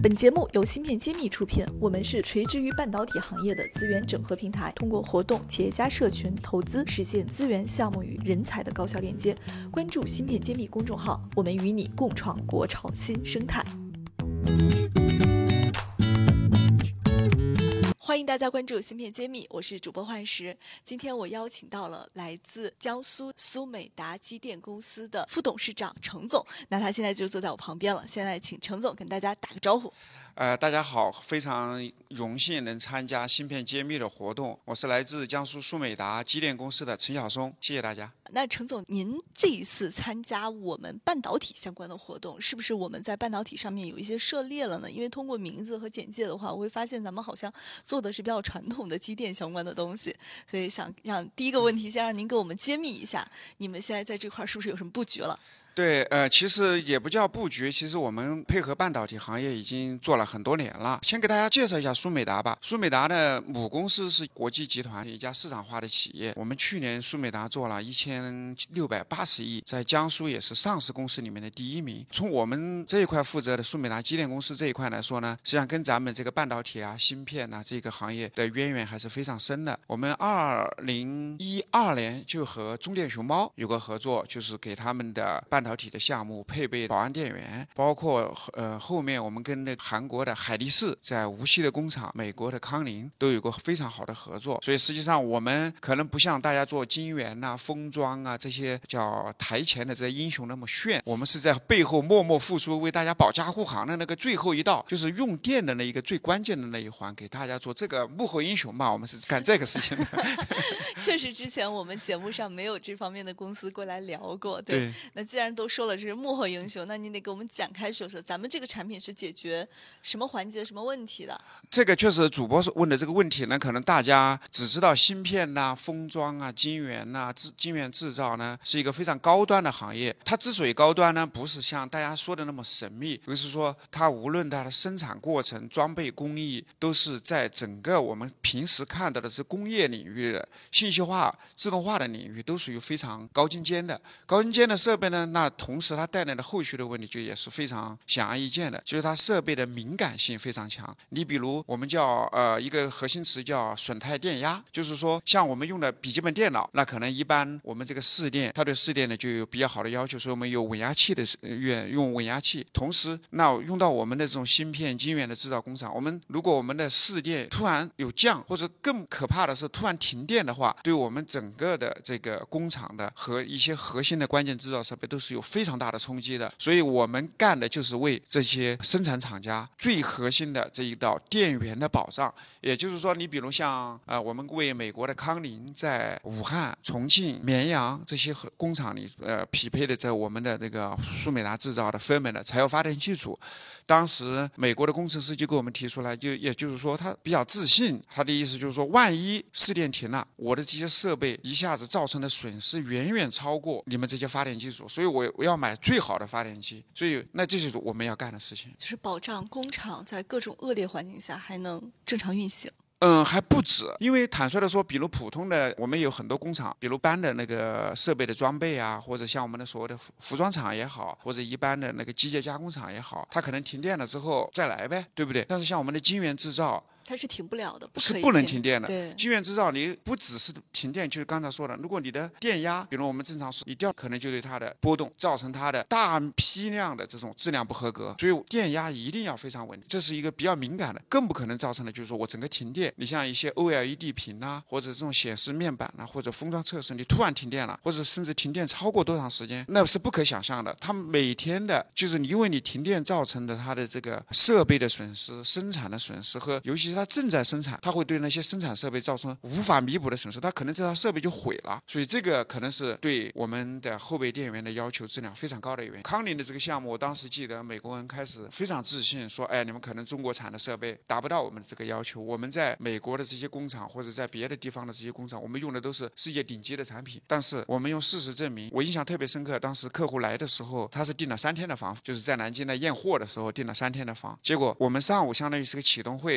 本节目由芯片揭秘出品，我们是垂直于半导体行业的资源整合平台，通过活动、企业家社群、投资，实现资源、项目与人才的高效链接。关注芯片揭秘公众号，我们与你共创国潮新生态。欢迎大家关注芯片揭秘，我是主播幻石。今天我邀请到了来自江苏苏美达机电公司的副董事长程总，那他现在就坐在我旁边了。现在请程总跟大家打个招呼。 大家好，非常荣幸能参加芯片揭秘的活动。我是来自江苏苏美达机电公司的陈晓松，谢谢大家。 那程总，您这一次参加我们半导体相关的活动，是不是我们在半导体上面有一些涉猎了呢？因为通过名字和简介的话，我会发现咱们好像做的是比较传统的机电相关的东西，所以想让第一个问题先让您给我们揭秘一下，你们现在在这块是不是有什么布局了？ 对，其实也不叫布局，其实我们配合半导体行业已经做了很多年了。先给大家介绍一下苏美达吧。苏美达的母公司是国际集团，一家市场化的企业。我们去年苏美达做了1680亿，在江苏也是上市公司里面的第1名。从我们这一块负责的苏美达机电公司这一块来说呢，实际上跟咱们这个半导体啊、芯片啊这个行业的渊源还是非常深的。我们2012年就和中电熊猫有个合作，就是给他们的半导体的项目配备保安电源，包括后面我们跟那韩国的海力士在无锡的工厂、美国的康宁都有个非常好的合作。所以实际上我们可能不像大家做晶圆啊、封装啊这些叫台前的这些英雄那么炫，我们是在背后默默付出，为大家保驾护航的那个最后一道，就是用电的那一个最关键的那一环，给大家做这个幕后英雄嘛，我们是干这个事情的。 确实，之前我们节目上没有这方面的公司过来聊过。对，那既然都说了这是幕后英雄，那你得给我们展开说说，咱们这个产品是解决什么环节、什么问题的？这个确实，主播问的这个问题呢，可能大家只知道芯片呐、封装啊、晶圆呐、晶圆制造呢，是一个非常高端的行业。它之所以高端呢，不是像大家说的那么神秘，而是说它无论它的生产过程、装备工艺，都是在整个我们平时看到的是工业领域的信息化、自动化的领域，都属于非常高精尖的。高精尖的设备呢，那同时它带来的后续的问题就也是非常显而易见的，就是它设备的敏感性非常强。你比如我们叫一个核心词叫损态电压，就是说像我们用的笔记本电脑，那可能一般我们这个市电，它对市电呢就有比较好的要求，所以我们有稳压器的用稳压器。同时，那用到我们的这种芯片晶圆的制造工厂，如果我们的市电突然有降，或者更可怕的是突然停电的话，对我们整个的这个工厂的和一些核心的关键制造设备都是有非常大的冲击的。所以我们干的就是为这些生产厂家最核心的这一道电源的保障。也就是说，你比如像我们为美国的康宁在武汉、重庆、绵阳这些工厂里匹配的在我们的这个苏美达制造的 Fermi 的柴油发电机组。当时美国的工程师就给我们提出来，也就是说他比较自信，他的意思就是说，万一市电停了，我的这些设备一下子造成的损失远远超过你们这些发电机组，所以我要买最好的发电机。所以那这就是我们要干的事情， 就是保障工厂在各种恶劣环境下还能正常运行。 还不止，因为坦率的说，比如普通的我们有很多工厂，比如搬的那个设备的装备啊，或者像我们的所谓的服装厂也好，或者一般的那个机械加工厂也好，它可能停电了之后再来呗，对不对？但是像我们的晶圆制造， 它是停不了的， 是不能停电的。 对， 晶圆制造你不只是停电，就是刚才说的，如果你的电压，比如我们正常说一掉，可能就对它的波动造成它的大批量的这种质量不合格，所以电压一定要非常稳定，这是一个比较敏感的，更不可能造成的就是说我整个停电。你像一些 OLED 屏啊，或者这种显示面板啊，或者封装测试，你突然停电了，或者甚至停电超过多长时间，那是不可想象的。他们每天的，就是因为你停电造成的它的这个设备的损失、生产的损失和尤其是它正在生产，它会对那些生产设备造成无法弥补的损失，它可能这套设备就毁了。所以这个可能是对我们的后备电源的要求质量非常高的原因。康宁的这个项目，我当时记得美国人开始非常自信说，你们可能中国产的设备达不到我们的这个要求，我们在美国的这些工厂或者在别的地方的这些工厂，我们用的都是世界顶级的产品。但是我们用事实证明，我印象特别深刻，当时客户来的时候，他是订了3天的房，就是在南京的验货的时候订了3天的房，结果我们上午相当于是个启动会，确定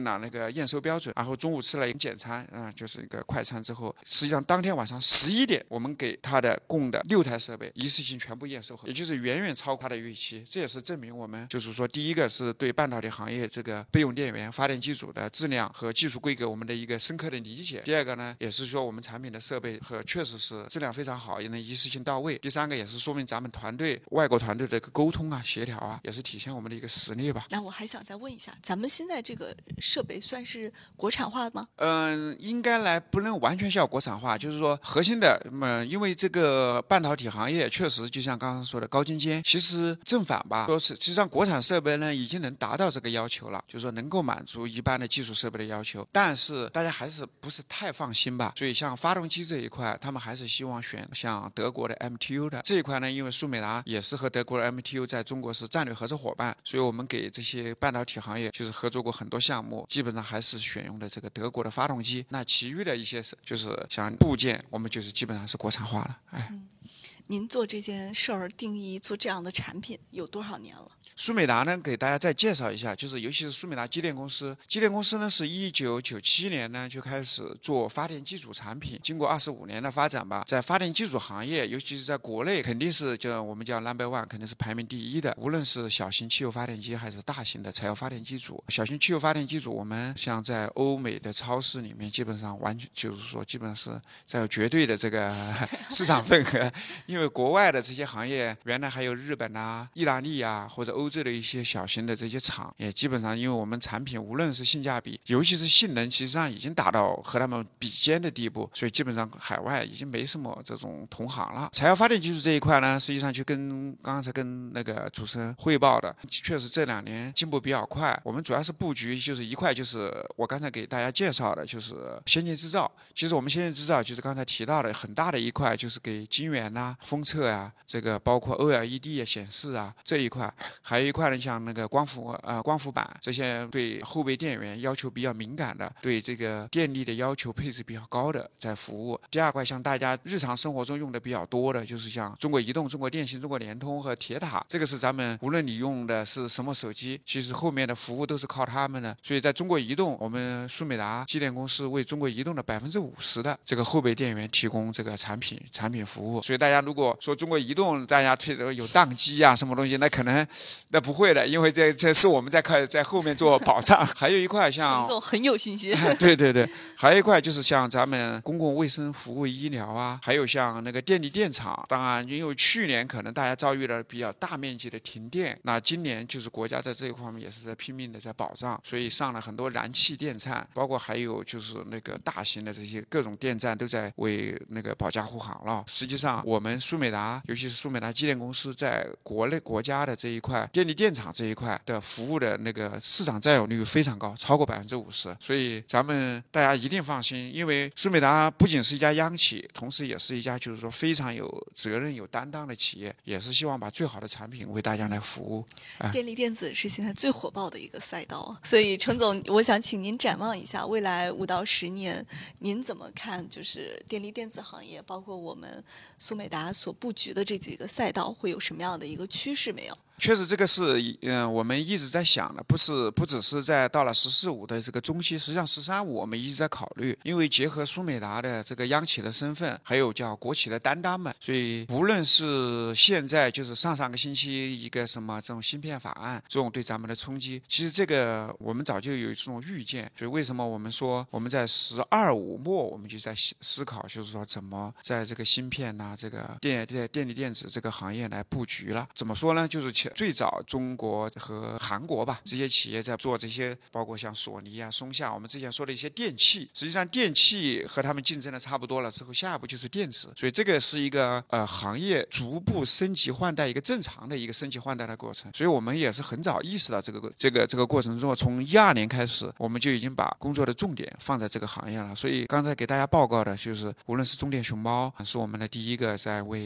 了那个验收标准，然后中午吃了一个简餐，就是一个快餐之后，实际上当天晚上11点，我们给他的供的6台设备一次性全部验收后，也就是远远超过他的预期。这也是证明我们就是说，第一个是对半导体行业这个备用电源、发电机组的质量和技术规格我们的一个深刻的理解。第二个呢，也是说我们产品的设备和确实是质量非常好，也能一次性到位。第三个也是说明咱们团队外国团队的沟通啊、协调啊，也是体现我们的一个实力吧。 那我还想再问一下，咱们现在这个设备算是国产化吗？ 应该来不能完全叫国产化，就是说核心的，因为这个半导体行业确实就像刚刚说的高精尖，其实正反吧，说是实际上国产设备呢已经能达到这个要求了，就是说能够满足一般的技术设备的要求，但是大家还是不是太放心吧，所以像发动机这一块，他们还是希望选像德国的 MTU 的这一块呢，因为苏美达也是和德国的 MTU 在中国是战略合作伙伴，所以我们给这些半导体行业就是合作过很多项目，基本上还是选用的这个德国的发动机，那其余的一些就是像部件，我们就是基本上是国产化了。 您做这件事儿定义做这样的产品有多少年了？ 苏美达呢，给大家再介绍一下，就是尤其是苏美达机电公司，机电公司呢是1997年呢就开始做发电机组产品，经过25年的发展吧，在发电机组行业，尤其是在国内，肯定是我们叫 No.1， 肯定是排名第一的。无论是小型汽油发电机还是大型的柴油发电机组，小型汽油发电机组，我们像在欧美的超市里面，基本上完全就是说，基本上是在有绝对的这个市场份额，因为国外的这些行业，原来还有日本啊、意大利啊或者欧洲的一些小型的这些厂，也基本上因为我们产品无论是性价比，尤其是性能，其实上已经达到和他们比肩的地步，所以基本上海外已经没什么这种同行了。柴油发电技术这一块呢，实际上就跟刚才跟那个主持人汇报的，确实这2年进步比较快。我们主要是布局就是一块，就是我刚才给大家介绍的，就是先进制造。其实我们先进制造就是刚才提到的很大的一块，就是给晶圆啊、封测啊，这个包括 OLED 啊、显示啊这一块，还有一块呢，像那个光伏板这些对后备电源要求比较敏感的，对这个电力的要求配置比较高的在服务。第二块像大家日常生活中用的比较多的，就是像中国移动、中国电信、中国联通和铁塔，这个是咱们无论你用的是什么手机，其实后面的服务都是靠他们的。所以在中国移动，我们苏美达机电公司为中国移动的50%的这个后备电源提供这个产品服务。所以大家如果说中国移动大家推的有宕机啊什么东西，那可能那不会的，因为这是我们在后面做保障。还有一块像陈总很有信心。 对对对，还有一块就是像咱们公共卫生服务、医疗啊，还有像那个电力电厂。当然，因为去年可能大家遭遇了比较大面积的停电，那今年就是国家在这一方面也是在拼命的在保障，所以上了很多燃气电站，包括还有就是那个大型的这些各种电站都在为那个保驾护航了。实际上，我们苏美达，尤其是苏美达机电公司，在国家的这一块电力电厂这一块的服务的那个市场占有率非常高，超过50%。所以咱们大家一定放心，因为苏美达不仅是一家央企，同时也是一家就是说非常有责任、有担当的企业，也是希望把最好的产品为大家来服务。 电力电子是现在最火爆的一个赛道，所以陈总，我想请您展望一下未来5到10年，您怎么看？就是电力电子行业，包括我们苏美达所布局的这几个赛道，会有什么样的一个趋势没有？ 确实，这个是我们一直在想的，不只是在到了“14+5”的这个中期，实际上“13+5”我们一直在考虑，因为结合苏美达的这个央企的身份，还有叫国企的担当们，所以无论是现在就是上个星期一个什么这种芯片法案，这种对咱们的冲击，其实这个我们早就有这种预见，所以为什么我们说我们在“12+5”末我们就在思考，就是说怎么在这个芯片呐、这个电力电子这个行业来布局了。怎么说呢？就是最早中国和韩国吧，这些企业在做这些，包括像索尼啊、松下，我们之前说的一些电器，实际上电器和他们竞争的差不多了之后，下一步就是电子，所以这个是一个行业逐步升级换代一个正常的一个升级换代的过程。所以我们也是很早意识到这个过程中，从2012年开始，我们就已经把工作的重点放在这个行业了。所以刚才给大家报告的就是，无论是中电熊猫，是我们的第一个在为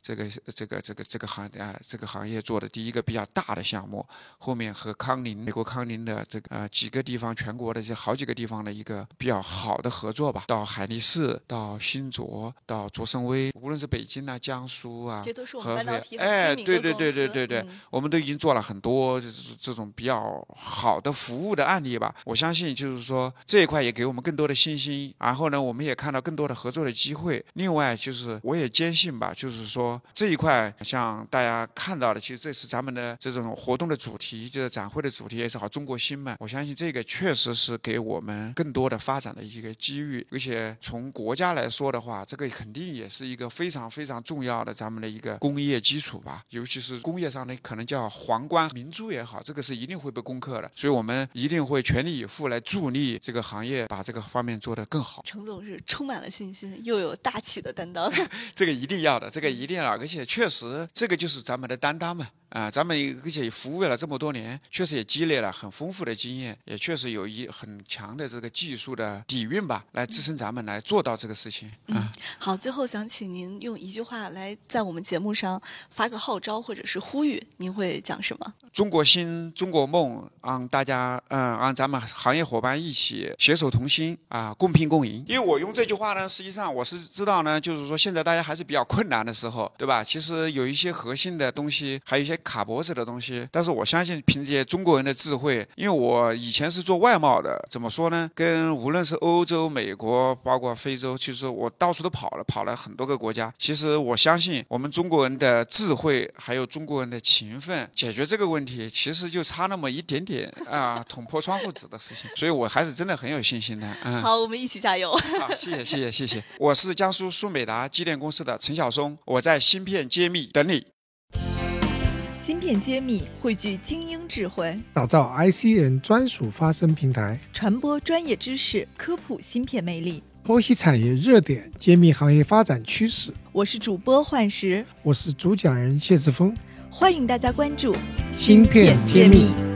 这个行业做的第一个比较大的项目，后面和美国康宁的几个地方，全国的这好几个地方的一个比较好的合作吧，到海力士，到新卓，到卓胜威，无论是北京啊、江苏啊、 这都是我们半导体合肥， 很知名的公司。 对，我们都已经做了很多这种比较好的服务的案例吧。我相信就是说这一块也给我们更多的信心，然后呢，我们也看到更多的合作的机会。另外就是我也坚信吧，就是说这一块像大家看到的，其实这是咱们的这种活动的主题，就是展会的主题也是好中国新嘛。我相信这个确实是给我们更多的发展的一个机遇，而且从国家来说的话，这个肯定也是一个非常非常重要的咱们的一个工业基础吧。尤其是工业上的可能叫皇冠明珠也好，这个是一定会被攻克的，所以我们一定会全力以赴来助力这个行业把这个方面做得更好。 程总是充满了信心，又有大气的担当。 这个一定要的，而且确实这个就是咱们的担当嘛。咱们而且服务了这么多年，确实也积累了很丰富的经验，也确实有很强的这个技术的底蕴吧，来支撑咱们来做到这个事情。 好，最后想请您用一句话来在我们节目上发个号召或者是呼吁，您会讲什么？ 中国心，中国梦，让大家让咱们行业伙伴一起携手同心共拼共赢。因为我用这句话呢，实际上我是知道呢，就是说现在大家还是比较困难的时候，对吧？其实有一些核心的东西，还有一些卡脖子的东西，但是我相信凭借中国人的智慧，因为我以前是做外贸的，怎么说呢？跟无论是欧洲、美国，包括非洲，其实我到处都跑了很多个国家。其实我相信我们中国人的智慧，还有中国人的勤奋，解决这个问题，其实就差那么一点点捅破窗户纸的事情。所以我还是真的很有信心的。 好，我们一起加油。 好，谢谢。我是江苏苏美达机电公司的陈晓松，我在芯片揭秘等你。 芯片揭秘汇聚精英智慧， 打造 IC 人专属发声平台， 传播专业知识，科普芯片魅力， 剖析产业热点，揭秘行业发展趋势。 我是主播幻石， 我是主讲人谢志峰， 欢迎大家关注芯片揭秘。